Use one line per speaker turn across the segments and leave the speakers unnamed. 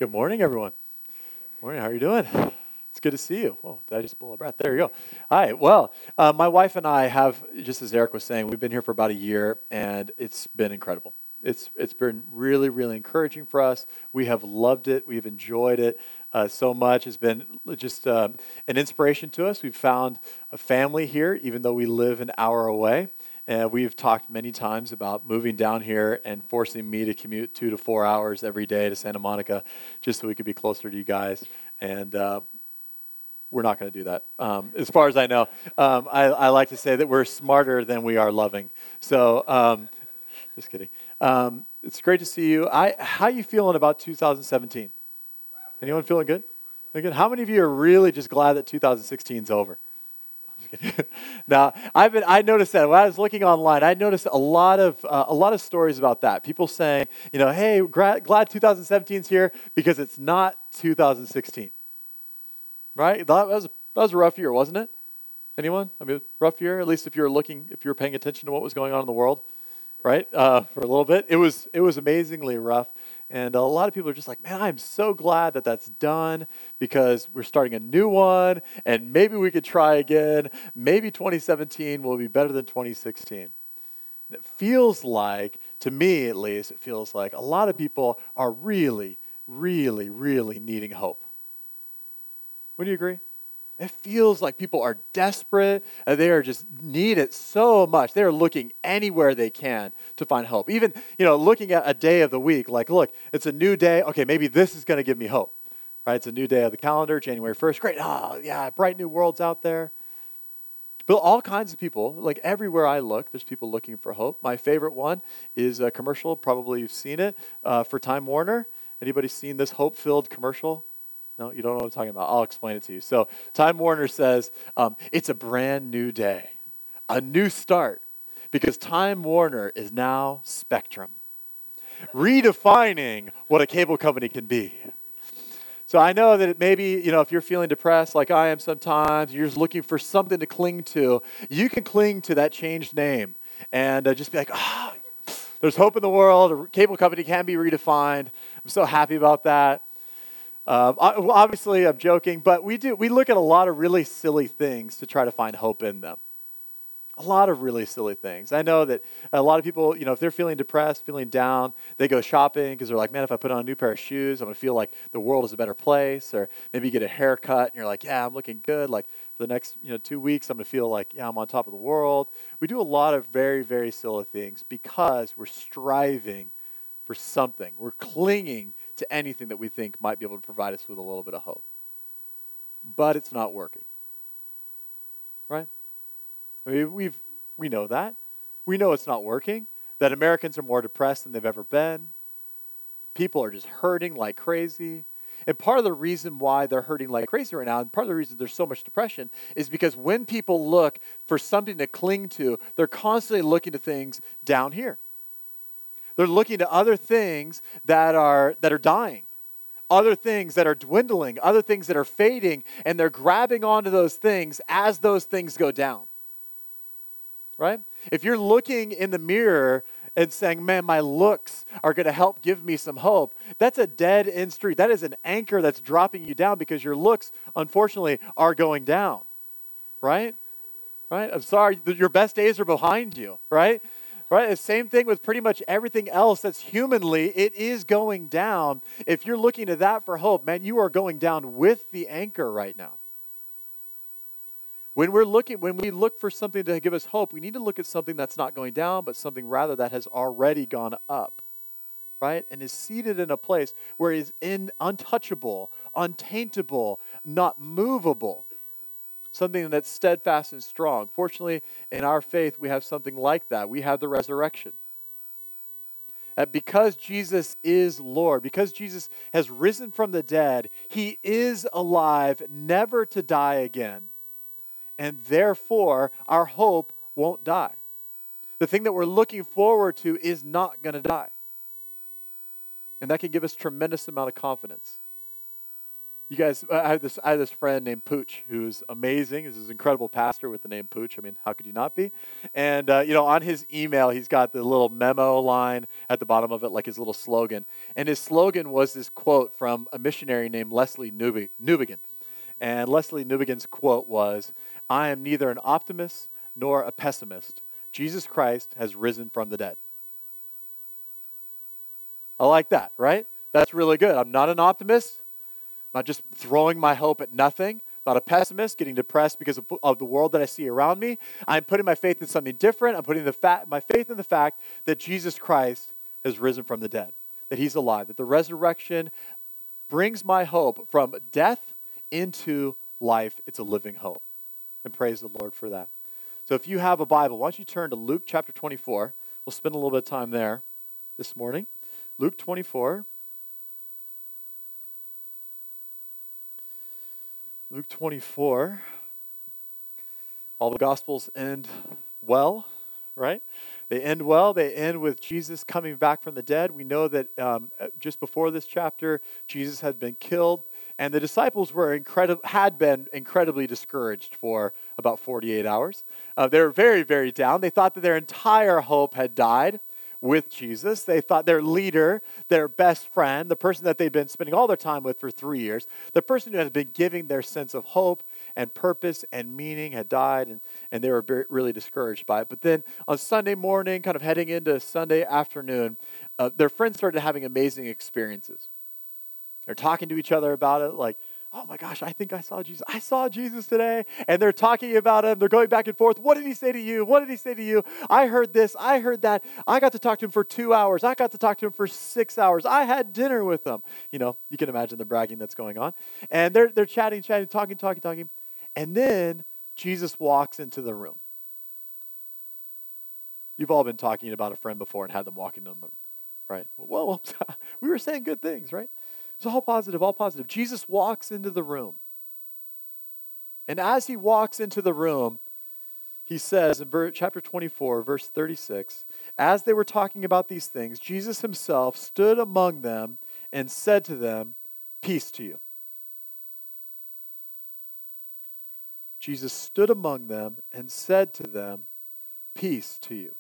Good morning, everyone. Morning, how are you doing? It's good to see you. Oh, did I just blow a breath? There you go. Hi. Well, my wife and I have, just as Eric was saying, we've been here for about a year, and it's been incredible. It's been really, really encouraging for us. We have loved it. We've enjoyed it so much. It's been just an inspiration to us. We've found a family here, even though we live an hour away. And we've talked many times about moving down here and forcing me to commute 2 to 4 hours every day to Santa Monica just so we could be closer to you guys. And we're not going to do that. As far as I know, I like to say that we're smarter than we are loving. So just kidding. It's great to see you. How you feeling about 2017? Anyone feeling good? Good? How many of you are really just glad that 2016 is over? Now, I noticed that when I was looking online, I noticed a lot of stories about that. People saying, hey, glad 2017 is here because it's not 2016. Right? That was a rough year, wasn't it? Anyone? I mean, rough year. At least if you were paying attention to what was going on in the world, right? For a little bit, it was amazingly rough. And a lot of people are just like, man, I'm so glad that that's done because we're starting a new one and maybe we could try again. Maybe 2017 will be better than 2016. And it feels like, to me at least, it feels like a lot of people are really, really, really needing hope. Would you agree? It feels like people are desperate and they are just need it so much. They're looking anywhere they can to find hope. Even, looking at a day of the week, like, look, it's a new day. Okay, maybe this is going to give me hope, right? It's a new day of the calendar, January 1st. Great. Oh, yeah, bright new world's out there. But all kinds of people, like everywhere I look, there's people looking for hope. My favorite one is a commercial. Probably you've seen it for Time Warner. Anybody seen this hope-filled commercial? No, you don't know what I'm talking about. I'll explain it to you. So Time Warner says, it's a brand new day, a new start, because Time Warner is now Spectrum, redefining what a cable company can be. So I know that maybe, if you're feeling depressed like I am sometimes, you're just looking for something to cling to, you can cling to that changed name and just be like, there's hope in the world. A cable company can be redefined. I'm so happy about that. Obviously, I'm joking, but we look at a lot of really silly things to try to find hope in them. A lot of really silly things. I know that a lot of people, if they're feeling depressed, feeling down, they go shopping because they're like, man, if I put on a new pair of shoes, I'm going to feel like the world is a better place. Or maybe you get a haircut and you're like, yeah, I'm looking good. Like for the next 2 weeks, I'm going to feel like, yeah, I'm on top of the world. We do a lot of very, very silly things because we're striving for something. We're clinging to anything that we think might be able to provide us with a little bit of hope. But it's not working. Right? I mean, we know that. We know it's not working, that Americans are more depressed than they've ever been. People are just hurting like crazy. And part of the reason why they're hurting like crazy right now, and part of the reason there's so much depression, is because when people look for something to cling to, they're constantly looking to things down here. They're looking to other things that are dying, other things that are dwindling, other things that are fading, and they're grabbing onto those things as those things go down. Right? If you're looking in the mirror and saying, man, my looks are going to help give me some hope, that's a dead end street. That is an anchor that's dropping you down because your looks, unfortunately, are going down. Right? Right? I'm sorry, your best days are behind you. Right? Right? The same thing with pretty much everything else that's humanly, it is going down. If you're looking to that for hope, man, you are going down with the anchor right now. When we look for something to give us hope, we need to look at something that's not going down, but something rather that has already gone up, right? And is seated in a place where it is untouchable, untaintable, not movable. Something that's steadfast and strong. Fortunately, in our faith, we have something like that. We have the resurrection. Because Jesus is Lord, because Jesus has risen from the dead, he is alive, never to die again. And therefore, our hope won't die. The thing that we're looking forward to is not going to die. And that can give us tremendous amount of confidence. You guys, I had this friend named Pooch who's amazing. He's this incredible pastor with the name Pooch. I mean, how could you not be? And, on his email, he's got the little memo line at the bottom of it, like his little slogan. And his slogan was this quote from a missionary named Leslie Newbigin. And Leslie Newbigin's quote was, "I am neither an optimist nor a pessimist. Jesus Christ has risen from the dead." I like that, right? That's really good. I'm not an optimist. I'm not just throwing my hope at nothing. I'm not a pessimist, getting depressed because of the world that I see around me. I'm putting my faith in something different. I'm putting my faith in the fact that Jesus Christ has risen from the dead, that he's alive, that the resurrection brings my hope from death into life. It's a living hope. And praise the Lord for that. So if you have a Bible, why don't you turn to Luke chapter 24. We'll spend a little bit of time there this morning. Luke 24. Luke 24. All the Gospels end well, right? They end well. They end with Jesus coming back from the dead. We know that just before this chapter, Jesus had been killed, and the disciples had been incredibly discouraged for about 48 hours. They were very, very down. They thought that their entire hope had died with Jesus. They thought their leader, their best friend, the person that they'd been spending all their time with for 3 years, the person who had been giving their sense of hope and purpose and meaning had died, and they were really discouraged by it. But then on Sunday morning, kind of heading into Sunday afternoon, their friends started having amazing experiences. They're talking to each other about it, like, "Oh my gosh, I think I saw Jesus. I saw Jesus today." And they're talking about him. They're going back and forth. "What did he say to you? What did he say to you? I heard this. I heard that. I got to talk to him for 2 hours. I got to talk to him for 6 hours. I had dinner with him." You can imagine the bragging that's going on. And they're chatting, talking. And then Jesus walks into the room. You've all been talking about a friend before and had them walk into the room, right? Well, we were saying good things, right? It's all positive, all positive. Jesus walks into the room. And as he walks into the room, he says in chapter 24, verse 36, as they were talking about these things, Jesus himself stood among them and said to them, "Peace to you." Jesus stood among them and said to them, "Peace to you."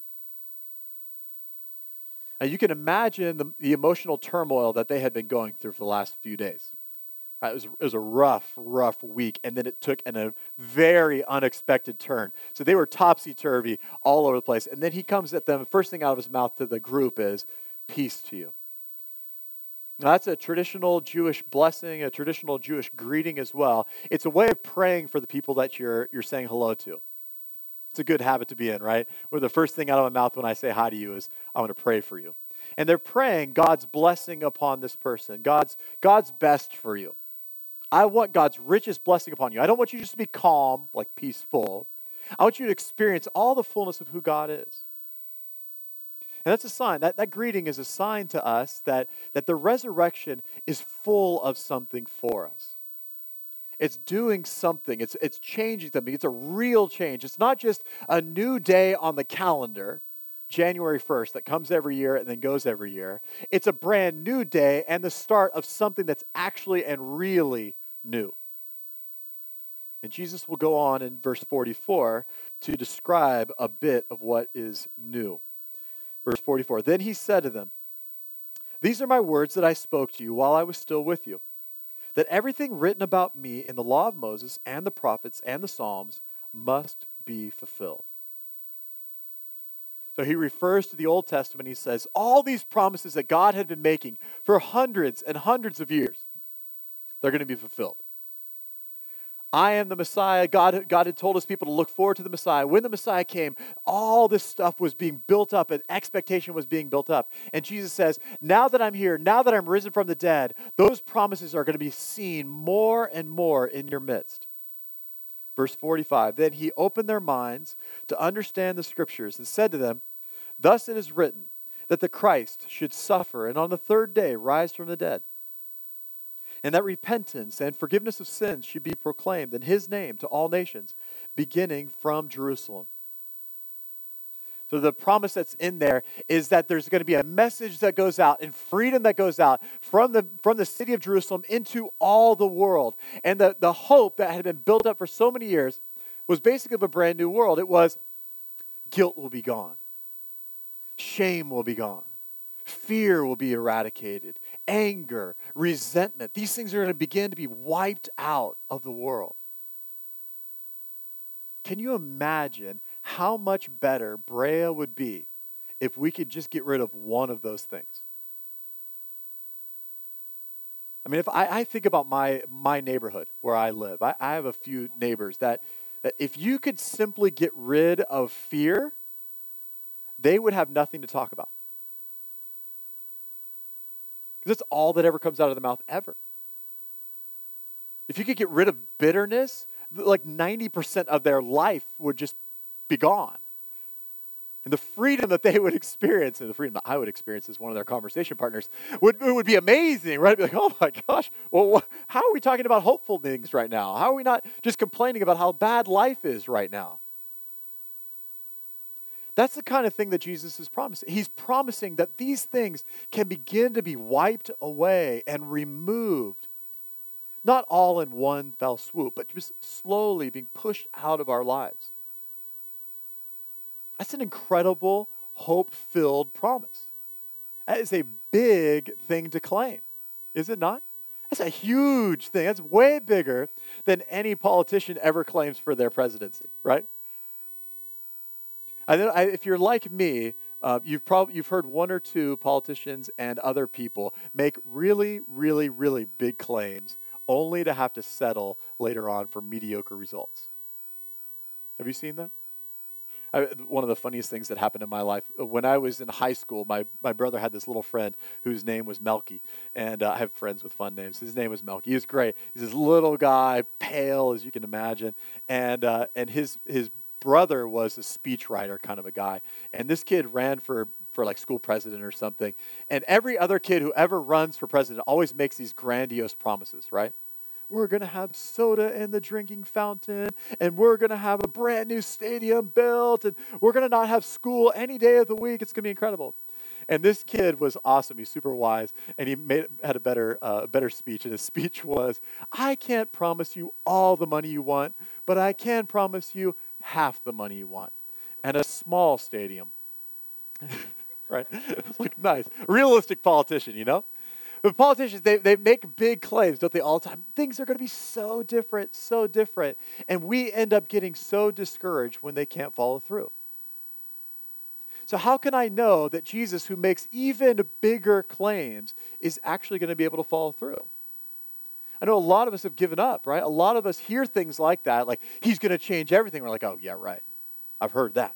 Now, you can imagine the emotional turmoil that they had been going through for the last few days. It was a rough week, and then it took a very unexpected turn. So they were topsy-turvy all over the place. And then he comes at them, the first thing out of his mouth to the group is, "Peace to you." Now, that's a traditional Jewish blessing, a traditional Jewish greeting as well. It's a way of praying for the people that you're saying hello to. It's a good habit to be in, right? Where the first thing out of my mouth when I say hi to you is, "I want to pray for you." And they're praying God's blessing upon this person, God's best for you. I want God's richest blessing upon you. I don't want you just to be calm, like peaceful. I want you to experience all the fullness of who God is. And that's a sign. That greeting is a sign to us that the resurrection is full of something for us. It's doing something. It's changing something. It's a real change. It's not just a new day on the calendar, January 1st, that comes every year and then goes every year. It's a brand new day and the start of something that's actually and really new. And Jesus will go on in verse 44 to describe a bit of what is new. Verse 44, then he said to them, "These are my words that I spoke to you while I was still with you, that everything written about me in the law of Moses and the prophets and the Psalms must be fulfilled." So he refers to the Old Testament. He says, all these promises that God had been making for hundreds and hundreds of years, they're going to be fulfilled. I am the Messiah. God had told his people to look forward to the Messiah. When the Messiah came, all this stuff was being built up and expectation was being built up. And Jesus says, now that I'm here, now that I'm risen from the dead, those promises are going to be seen more and more in your midst. Verse 45, then he opened their minds to understand the scriptures and said to them, thus it is written that the Christ should suffer and on the third day rise from the dead, and that repentance and forgiveness of sins should be proclaimed in his name to all nations, beginning from Jerusalem. So the promise that's in there is that there's going to be a message that goes out and freedom that goes out from the city of Jerusalem into all the world. And the hope that had been built up for so many years was basically of a brand new world. It was guilt will be gone. Shame will be gone. Fear will be eradicated. Anger, resentment. These things are going to begin to be wiped out of the world. Can you imagine how much better Brea would be if we could just get rid of one of those things? I mean, if I think about my neighborhood where I live, I have a few neighbors that if you could simply get rid of fear, they would have nothing to talk about. Because that's all that ever comes out of their mouth ever. If you could get rid of bitterness, like 90% of their life would just be gone. And the freedom that they would experience, and the freedom that I would experience as one of their conversation partners, would be amazing, right? Be like, oh my gosh, well, how are we talking about hopeful things right now? How are we not just complaining about how bad life is right now? That's the kind of thing that Jesus is promising. He's promising that these things can begin to be wiped away and removed. Not all in one fell swoop, but just slowly being pushed out of our lives. That's an incredible, hope-filled promise. That is a big thing to claim, is it not? That's a huge thing. That's way bigger than any politician ever claims for their presidency, right? If you're like me, you've heard one or two politicians and other people make really, really, really big claims only to have to settle later on for mediocre results. Have you seen that? One of the funniest things that happened in my life, when I was in high school, my brother had this little friend whose name was Melky. And I have friends with fun names. His name was Melky. He was great. He's this little guy, pale as you can imagine. And his brother was a speechwriter kind of a guy. And this kid ran for like school president or something. And every other kid who ever runs for president always makes these grandiose promises, right? We're going to have soda in the drinking fountain, and we're going to have a brand new stadium built, and we're going to not have school any day of the week. It's going to be incredible. And this kid was awesome. He's super wise, and he had a better speech. And his speech was, I can't promise you all the money you want, but I can promise you half the money you want, and a small stadium. Right? It's like nice. Realistic politician, you know? But politicians, they make big claims, don't they, all the time? Things are going to be so different, so different. And we end up getting so discouraged when they can't follow through. So how can I know that Jesus, who makes even bigger claims, is actually going to be able to follow through? I know a lot of us have given up, right? A lot of us hear things like that, like, he's going to change everything. We're like, oh, yeah, right. I've heard that.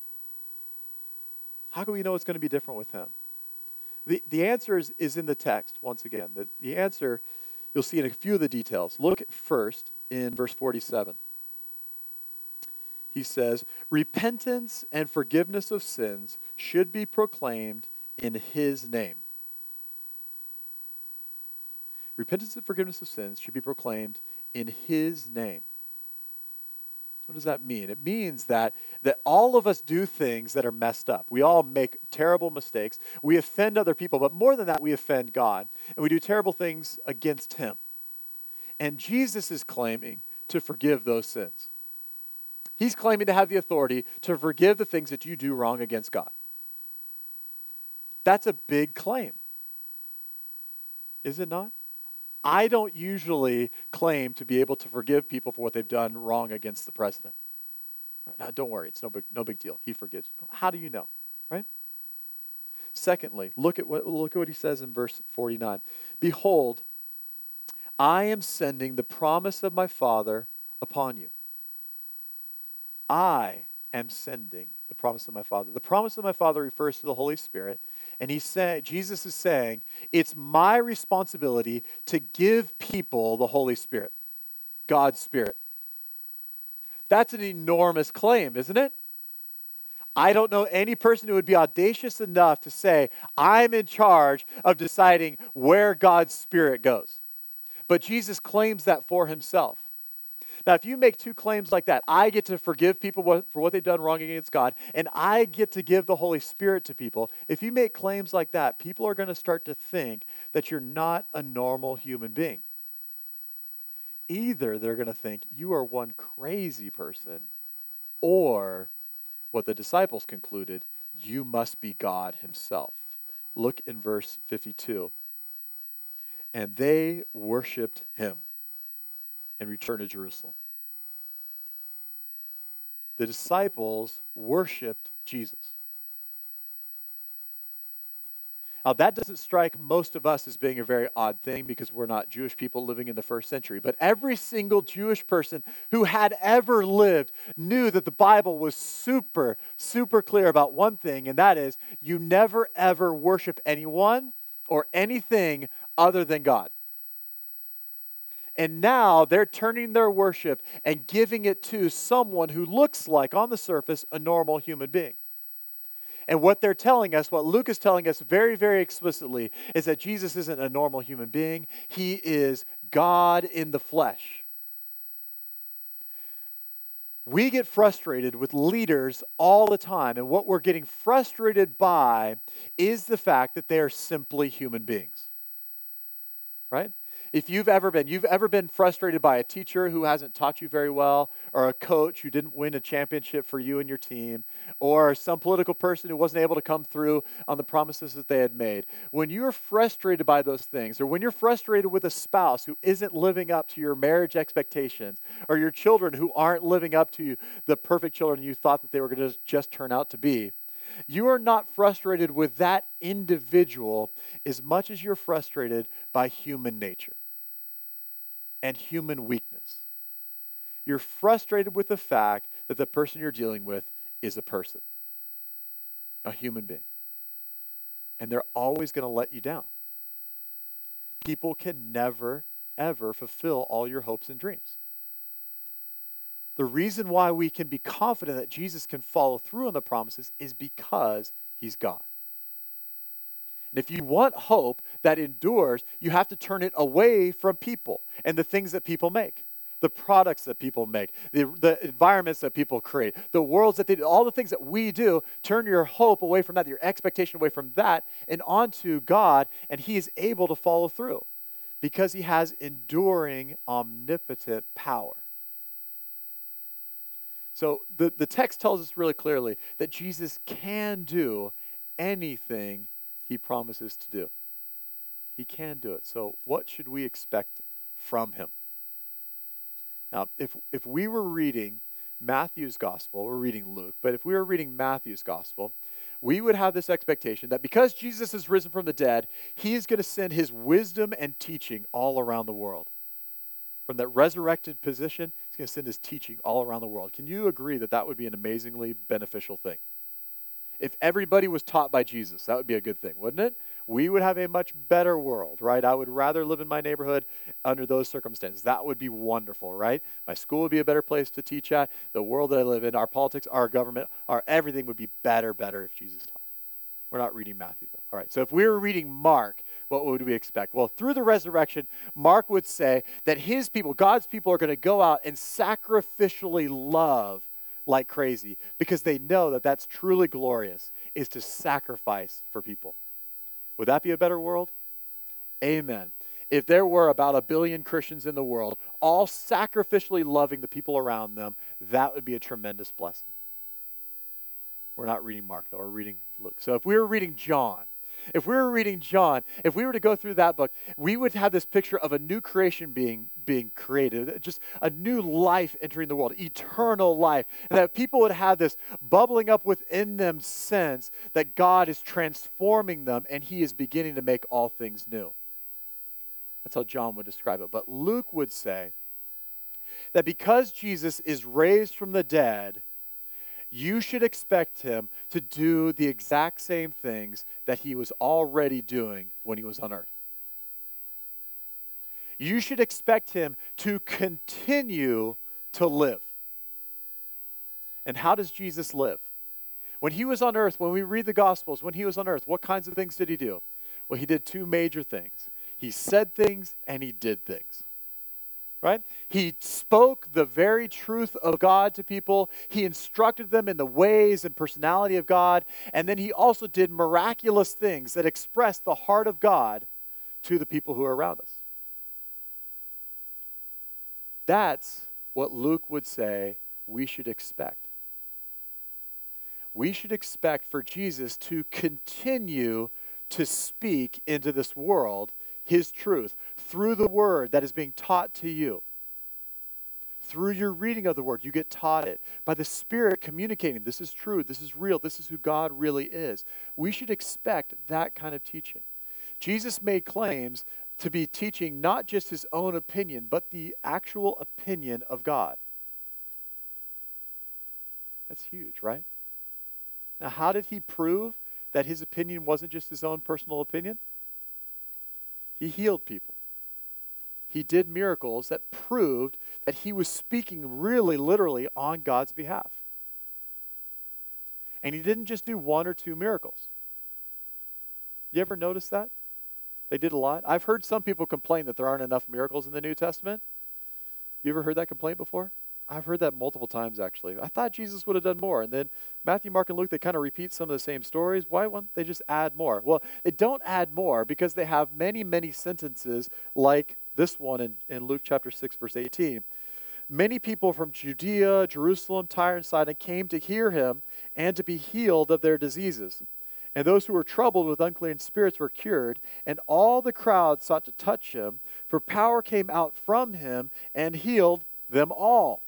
How can we know it's going to be different with him? The answer is in the text, once again. The answer you'll see in a few of the details. Look first in verse 47. He says, repentance and forgiveness of sins should be proclaimed in his name. Repentance and forgiveness of sins should be proclaimed in his name. What does that mean? It means that all of us do things that are messed up. We all make terrible mistakes. We offend other people, but more than that, we offend God. And we do terrible things against him. And Jesus is claiming to forgive those sins. He's claiming to have the authority to forgive the things that you do wrong against God. That's a big claim. Is it not? I don't usually claim to be able to forgive people for what they've done wrong against the president. Right? Now, don't worry, it's no big deal. He forgives. How do you know, right? Secondly, look at what he says in verse 49. Behold, I am sending the promise of my Father upon you. I am sending the promise of my Father. The promise of my Father refers to the Holy Spirit. And Jesus is saying, it's my responsibility to give people the Holy Spirit, God's Spirit. That's an enormous claim, isn't it? I don't know any person who would be audacious enough to say, I'm in charge of deciding where God's Spirit goes. But Jesus claims that for himself. Now, if you make two claims like that, I get to forgive people for what they've done wrong against God, and I get to give the Holy Spirit to people. If you make claims like that, people are going to start to think that you're not a normal human being. Either they're going to think you are one crazy person, or what the disciples concluded, you must be God himself. Look in verse 52. And they worshiped him and returned to Jerusalem. The disciples worshiped Jesus. Now, that doesn't strike most of us as being a very odd thing because we're not Jewish people living in the first century. But every single Jewish person who had ever lived knew that the Bible was super, super clear about one thing, and that is you never, ever worship anyone or anything other than God. And now they're turning their worship and giving it to someone who looks like, on the surface, a normal human being. And what they're telling us, what Luke is telling us very, very explicitly, is that Jesus isn't a normal human being. He is God in the flesh. We get frustrated with leaders all the time, and what we're getting frustrated by is the fact that they are simply human beings. Right? If you've ever been frustrated by a teacher who hasn't taught you very well, or a coach who didn't win a championship for you and your team, or some political person who wasn't able to come through on the promises that they had made, when you're frustrated by those things, or when you're frustrated with a spouse who isn't living up to your marriage expectations, or your children who aren't living up to the perfect children you thought that they were going to just turn out to be, you are not frustrated with that individual as much as you're frustrated by human nature and human weakness. You're frustrated with the fact that the person you're dealing with is a person, a human being. And they're always going to let you down. People can never, ever fulfill all your hopes and dreams. The reason why we can be confident that Jesus can follow through on the promises is because he's God. And if you want hope that endures, you have to turn it away from people and the things that people make, the products that people make, the environments that people create, the worlds that they do, all the things that we do. Turn your hope away from that, your expectation away from that, and onto God, and he is able to follow through because he has enduring, omnipotent power. So the text tells us really clearly that Jesus can do anything he promises to do. He can do it. So what should we expect from him? Now, if we were reading Matthew's gospel, we're reading Luke, but if we were reading Matthew's gospel, we would have this expectation that because Jesus is risen from the dead, he is going to send his wisdom and teaching all around the world. From that resurrected position, he's going to send his teaching all around the world. Can you agree that that would be an amazingly beneficial thing? If everybody was taught by Jesus, that would be a good thing, wouldn't it? We would have a much better world, right? I would rather live in my neighborhood under those circumstances. That would be wonderful, right? My school would be a better place to teach at. The world that I live in, our politics, our government, our everything would be better if Jesus taught. We're not reading Matthew, though. All right, so if we were reading Mark, what would we expect? Well, through the resurrection, Mark would say that his people, God's people, are going to go out and sacrificially love like crazy because they know that that's truly glorious, is to sacrifice for people. Would that be a better world? Amen. If there were about 1 billion Christians in the world, all sacrificially loving the people around them, that would be a tremendous blessing. We're not reading Mark, though. We're reading Luke. So if we were reading John, if we were to go through that book, we would have this picture of a new creation being created, just a new life entering the world, eternal life. And that people would have this bubbling up within them sense that God is transforming them and he is beginning to make all things new. That's how John would describe it. But Luke would say that because Jesus is raised from the dead, you should expect him to do the exact same things that he was already doing when he was on earth. You should expect him to continue to live. And how does Jesus live? When he was on earth, when we read the Gospels, when he was on earth, what kinds of things did he do? Well, he did two major things. He said things and he did things. right? He spoke the very truth of God to people. He instructed them in the ways and personality of God. And then he also did miraculous things that expressed the heart of God to the people who are around us. That's what Luke would say we should expect. We should expect for Jesus to continue to speak into this world his truth through the word that is being taught to you. Through your reading of the word, you get taught it. By the Spirit communicating, this is true, this is real, this is who God really is. We should expect that kind of teaching. Jesus made claims to be teaching not just his own opinion, but the actual opinion of God. That's huge, right? Now, how did he prove that his opinion wasn't just his own personal opinion? He healed people. He did miracles that proved that he was speaking really literally on God's behalf. And he didn't just do one or two miracles. You ever notice that? They did a lot. I've heard some people complain that there aren't enough miracles in the New Testament. You ever heard that complaint before? I've heard that multiple times, actually. I thought Jesus would have done more. And then Matthew, Mark, and Luke, they kind of repeat some of the same stories. Why won't they just add more? Well, they don't add more because they have many, many sentences like this one in Luke chapter 6, verse 18. Many people from Judea, Jerusalem, Tyre, and Sidon came to hear him and to be healed of their diseases. And those who were troubled with unclean spirits were cured, and all the crowd sought to touch him, for power came out from him and healed them all.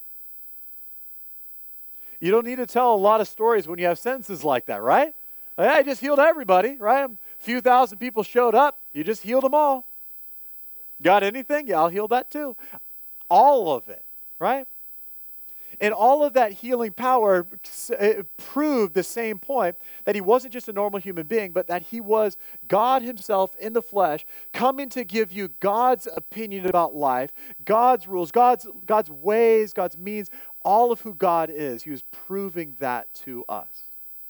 You don't need to tell a lot of stories when you have sentences like that, right? Like, I just healed everybody, right? A few thousand people showed up. You just healed them all. Got anything? Yeah, I'll heal that too. All of it, right? And all of that healing power proved the same point, that he wasn't just a normal human being, but that he was God himself in the flesh, coming to give you God's opinion about life, God's rules, God's ways, God's means, all of who God is. He was proving that to us.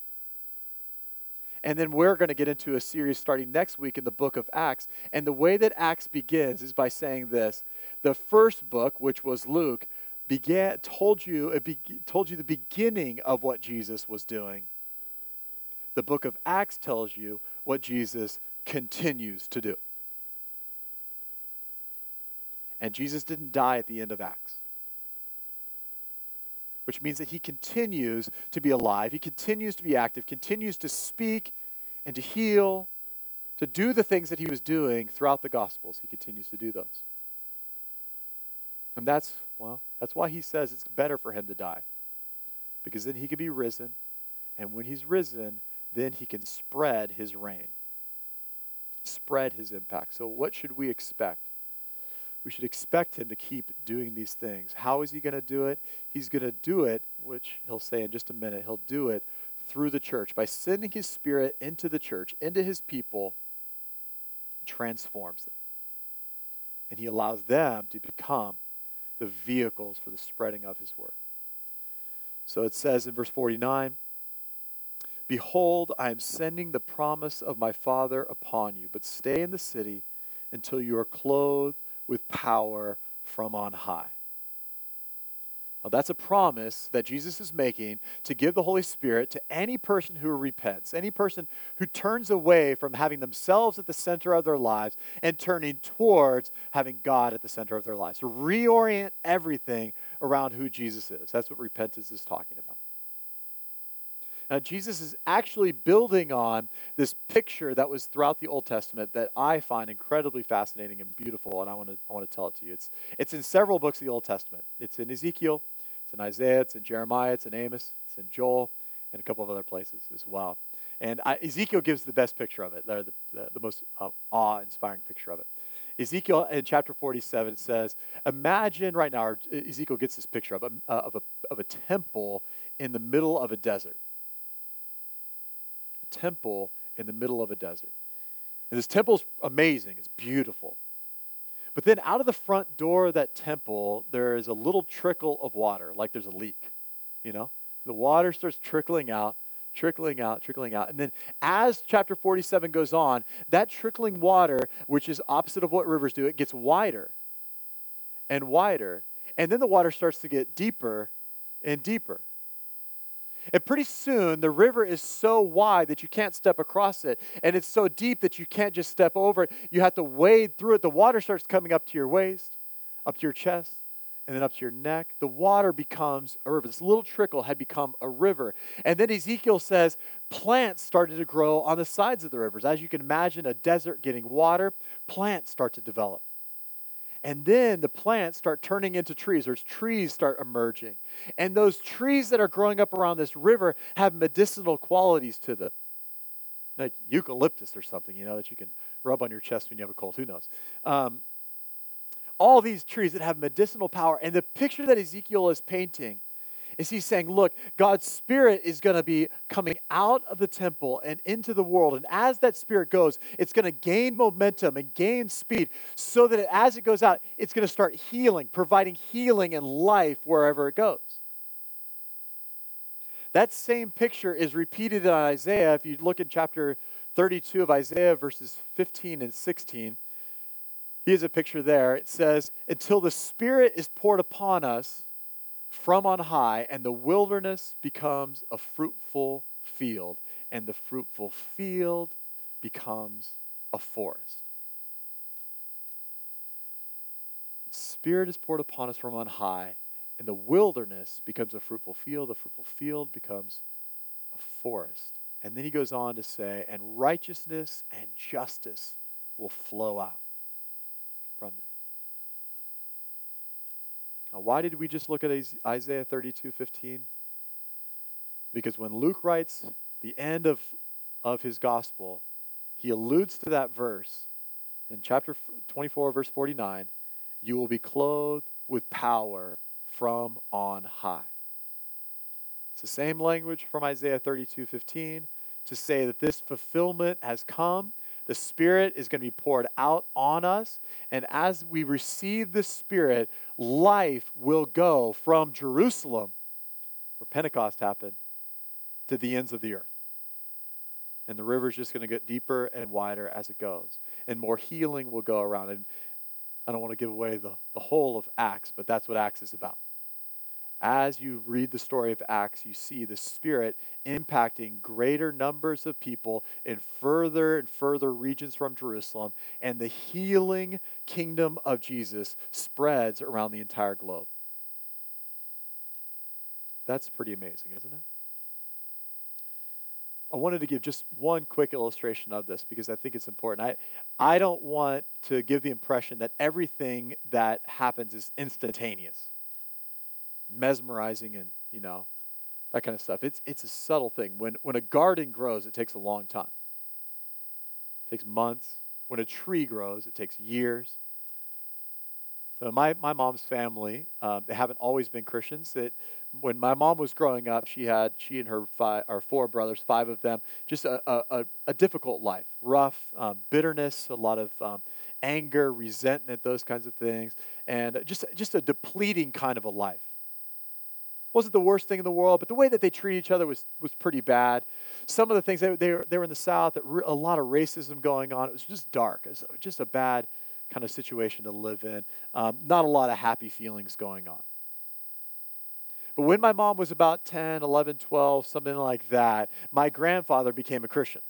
And then we're going to get into a series starting next week in the book of Acts. And the way that Acts begins is by saying this. The first book, which was Luke, told you the beginning of what Jesus was doing. The book of Acts tells you what Jesus continues to do. And Jesus didn't die at the end of Acts, which means that he continues to be alive. He continues to be active, continues to speak and to heal, to do the things that he was doing throughout the Gospels. He continues to do those. And that's why he says it's better for him to die. Because then he can be risen. And when he's risen, then he can spread his reign. Spread his impact. So what should we expect? We should expect him to keep doing these things. How is he going to do it? He's going to do it, which he'll say in just a minute, he'll do it through the church. By sending his Spirit into the church, into his people, transforms them. And he allows them to become the vehicles for the spreading of his word. So it says in verse 49, "Behold, I am sending the promise of my Father upon you, but stay in the city until you are clothed with power from on high." Now, that's a promise that Jesus is making to give the Holy Spirit to any person who repents, any person who turns away from having themselves at the center of their lives and turning towards having God at the center of their lives. To reorient everything around who Jesus is. That's what repentance is talking about. Now, Jesus is actually building on this picture that was throughout the Old Testament that I find incredibly fascinating and beautiful, and I want to tell it to you. It's in several books of the Old Testament. It's in Ezekiel, it's in Isaiah, it's in Jeremiah, it's in Amos, it's in Joel, and a couple of other places as well. And Ezekiel gives the best picture of it, the most awe-inspiring picture of it. Ezekiel in chapter 47, it says, imagine right now, Ezekiel gets this picture of a temple in the middle of a desert. Temple in the middle of a desert. And this temple's amazing. It's beautiful. But then out of the front door of that temple, there is a little trickle of water, like there's a leak, you know? The water starts trickling out. And then as chapter 47 goes on, that trickling water, which is opposite of what rivers do, it gets wider. and wider. And then the water starts to get deeper and deeper. And pretty soon, the river is so wide that you can't step across it. And it's so deep that you can't just step over it. You have to wade through it. The water starts coming up to your waist, up to your chest, and then up to your neck. The water becomes a river. This little trickle had become a river. And then Ezekiel says plants started to grow on the sides of the rivers. As you can imagine, a desert getting water, plants start to develop. And then the plants start turning into trees. There's trees start emerging. And those trees that are growing up around this river have medicinal qualities to them. Like eucalyptus or something, that you can rub on your chest when you have a cold. Who knows? All these trees that have medicinal power. And the picture that Ezekiel is painting is he's saying, look, God's Spirit is going to be coming out of the temple and into the world. And as that Spirit goes, it's going to gain momentum and gain speed so that as it goes out, it's going to start healing, providing healing and life wherever it goes. That same picture is repeated in Isaiah. If you look in chapter 32 of Isaiah, verses 15 and 16, here's a picture there. It says, until the Spirit is poured upon us from on high, and the wilderness becomes a fruitful field, and the fruitful field becomes a forest. The Spirit is poured upon us from on high, and the wilderness becomes a fruitful field. The fruitful field becomes a forest. And then he goes on to say, and righteousness and justice will flow out from there. Now, why did we just look at Isaiah 32:15? Because when Luke writes the end of his gospel, he alludes to that verse in chapter 24, verse 49, you will be clothed with power from on high. It's the same language from Isaiah 32:15 to say that this fulfillment has come. The Spirit is going to be poured out on us. And as we receive the Spirit, life will go from Jerusalem, where Pentecost happened, to the ends of the earth. And the river's just going to get deeper and wider as it goes. And more healing will go around. And I don't want to give away the whole of Acts, but that's what Acts is about. As you read the story of Acts, you see the Spirit impacting greater numbers of people in further and further regions from Jerusalem, and the healing kingdom of Jesus spreads around the entire globe. That's pretty amazing, isn't it? I wanted to give just one quick illustration of this because I think it's important. I don't want to give the impression that everything that happens is instantaneous, mesmerizing, and that kind of stuff. It's a subtle thing. When a garden grows, it takes a long time. It takes months. When a tree grows, it takes years. My mom's family, they haven't always been Christians. When my mom was growing up, she and her four brothers, five of them, just a difficult life, rough, bitterness, a lot of anger, resentment, those kinds of things, and just a depleting kind of a life. Wasn't the worst thing in the world, but the way that they treat each other was pretty bad. Some of the things, they were in the South, a lot of racism going on. It was just dark. It was just a bad kind of situation to live in. Not a lot of happy feelings going on. But when my mom was about 10, 11, 12, something like that, my grandfather became a Christian.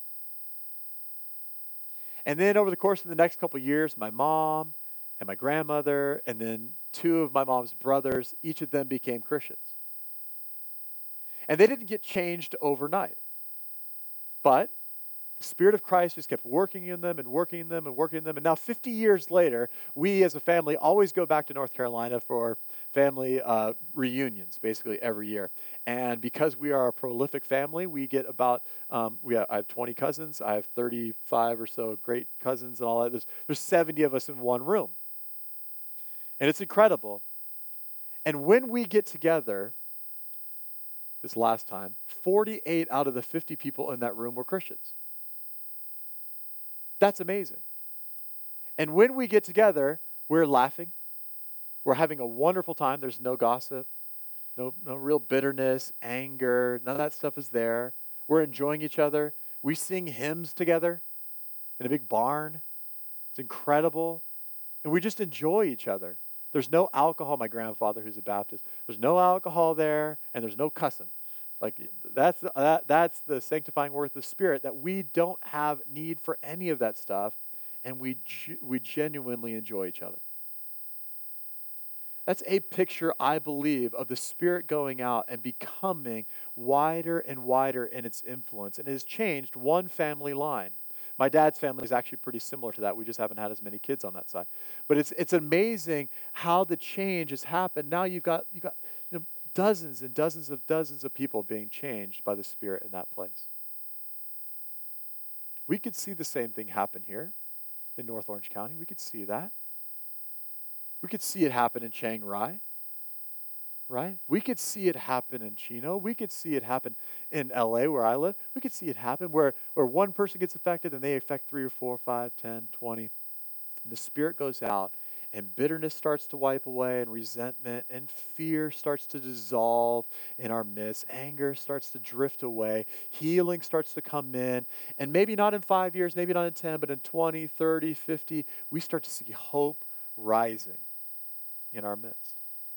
And then over the course of the next couple of years, my mom and my grandmother and then two of my mom's brothers, each of them became Christians. And they didn't get changed overnight. But the Spirit of Christ just kept working in them and working in them and working in them. And now 50 years later, we as a family always go back to North Carolina for family reunions, basically every year. And because we are a prolific family, we get about, I have 20 cousins. I have 35 or so great cousins and all that. There's 70 of us in one room. And it's incredible. And when we get together, this last time, 48 out of the 50 people in that room were Christians. That's amazing. And when we get together, we're laughing. We're having a wonderful time. There's no gossip, no real bitterness, anger. None of that stuff is there. We're enjoying each other. We sing hymns together in a big barn. It's incredible. And we just enjoy each other. There's no alcohol. My grandfather, who's a Baptist, there's no alcohol there, and there's no cussing. Like that's the sanctifying work of the Spirit, that we don't have need for any of that stuff, and we genuinely enjoy each other. That's a picture, I believe, of the Spirit going out and becoming wider and wider in its influence, and it has changed one family line. My dad's family is actually pretty similar to that. We just haven't had as many kids on that side. But it's amazing how the change has happened. Now you've got dozens and dozens of people being changed by the Spirit in that place. We could see the same thing happen here in North Orange County. We could see that. We could see it happen in Chiang Rai, right? We could see it happen in Chino. We could see it happen in LA where I live. We could see it happen where one person gets affected and they affect 3 or 4, 5, 10, 20. And the Spirit goes out and bitterness starts to wipe away and resentment and fear starts to dissolve in our midst. Anger starts to drift away. Healing starts to come in. And maybe not in 5 years, maybe not in 10, but in 20, 30, 50, we start to see hope rising in our midst.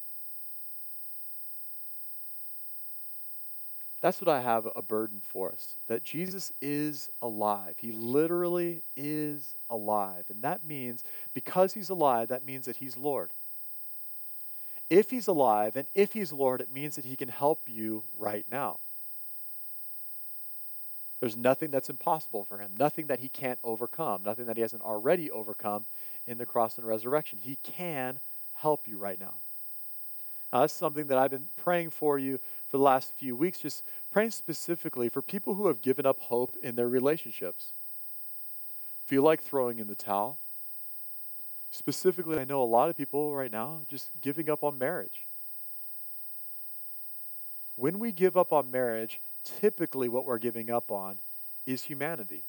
That's what I have a burden for us, that Jesus is alive. He literally is alive. And that means, because he's alive, that means that he's Lord. If he's alive and if he's Lord, it means that he can help you right now. There's nothing that's impossible for him, nothing that he can't overcome, nothing that he hasn't already overcome in the cross and resurrection. He can help you right now. Now, that's something that I've been praying for you for the last few weeks, just praying specifically for people who have given up hope in their relationships. Feel like throwing in the towel. Specifically, I know a lot of people right now just giving up on marriage. When we give up on marriage, typically what we're giving up on is humanity.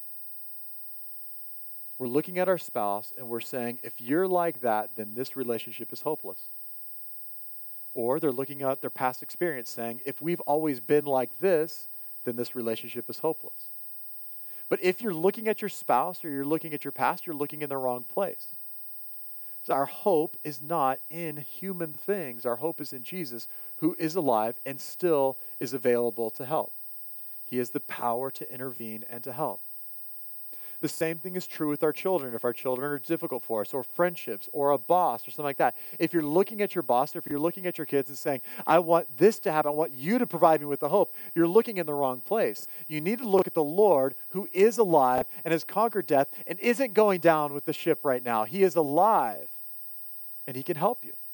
We're looking at our spouse and we're saying, if you're like that, then this relationship is hopeless. Or they're looking at their past experience saying, if we've always been like this, then this relationship is hopeless. But if you're looking at your spouse or you're looking at your past, you're looking in the wrong place. So our hope is not in human things. Our hope is in Jesus, who is alive and still is available to help. He has the power to intervene and to help. The same thing is true with our children. If our children are difficult for us, or friendships, or a boss, or something like that. If you're looking at your boss, or if you're looking at your kids and saying, I want this to happen, I want you to provide me with the hope, you're looking in the wrong place. You need to look at the Lord, who is alive and has conquered death and isn't going down with the ship right now. He is alive, and he can help you.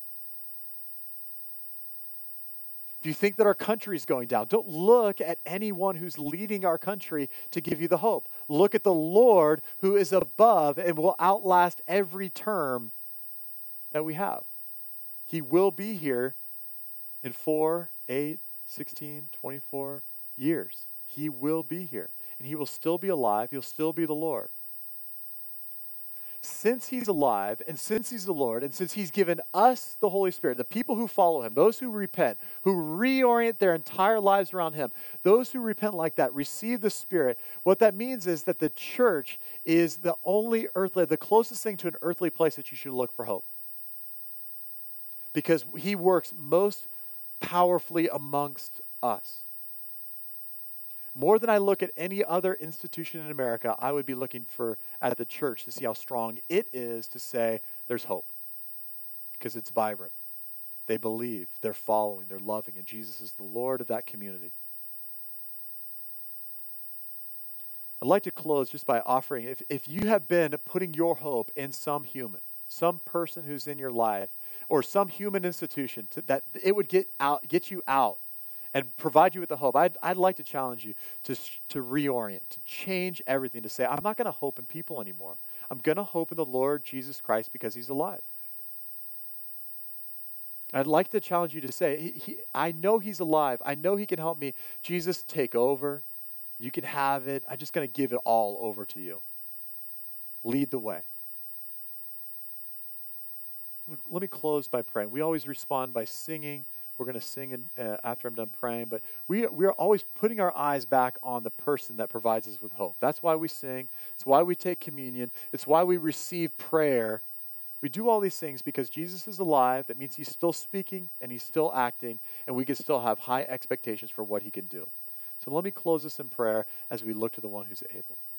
If you think that our country is going down, don't look at anyone who's leading our country to give you the hope. Look at the Lord, who is above and will outlast every term that we have. He will be here in 4, 8, 16, 24 years. He will be here. And he will still be alive. He'll still be the Lord. Since he's alive, and since he's the Lord, and since he's given us the Holy Spirit, the people who follow him, those who repent, who reorient their entire lives around him, those who repent like that, receive the Spirit, what that means is that the church is the only the closest thing to an earthly place that you should look for hope. Because he works most powerfully amongst us. More than I look at any other institution in America, I would be looking at the church to see how strong it is to say there's hope. Because it's vibrant. They believe, they're following, they're loving, and Jesus is the Lord of that community. I'd like to close just by offering, if you have been putting your hope in some human, some person who's in your life, or some human institution, that it would get you out, and provide you with the hope, I'd like to challenge you to reorient, to change everything, to say, I'm not going to hope in people anymore. I'm going to hope in the Lord Jesus Christ because he's alive. I'd like to challenge you to say, I know he's alive. I know he can help me. Jesus, take over. You can have it. I'm just going to give it all over to you. Lead the way. Let me close by praying. We always respond by singing. We're going to sing after I'm done praying, but we are always putting our eyes back on the person that provides us with hope. That's why we sing. It's why we take communion. It's why we receive prayer. We do all these things because Jesus is alive. That means he's still speaking and he's still acting, and we can still have high expectations for what he can do. So let me close this in prayer as we look to the one who's able.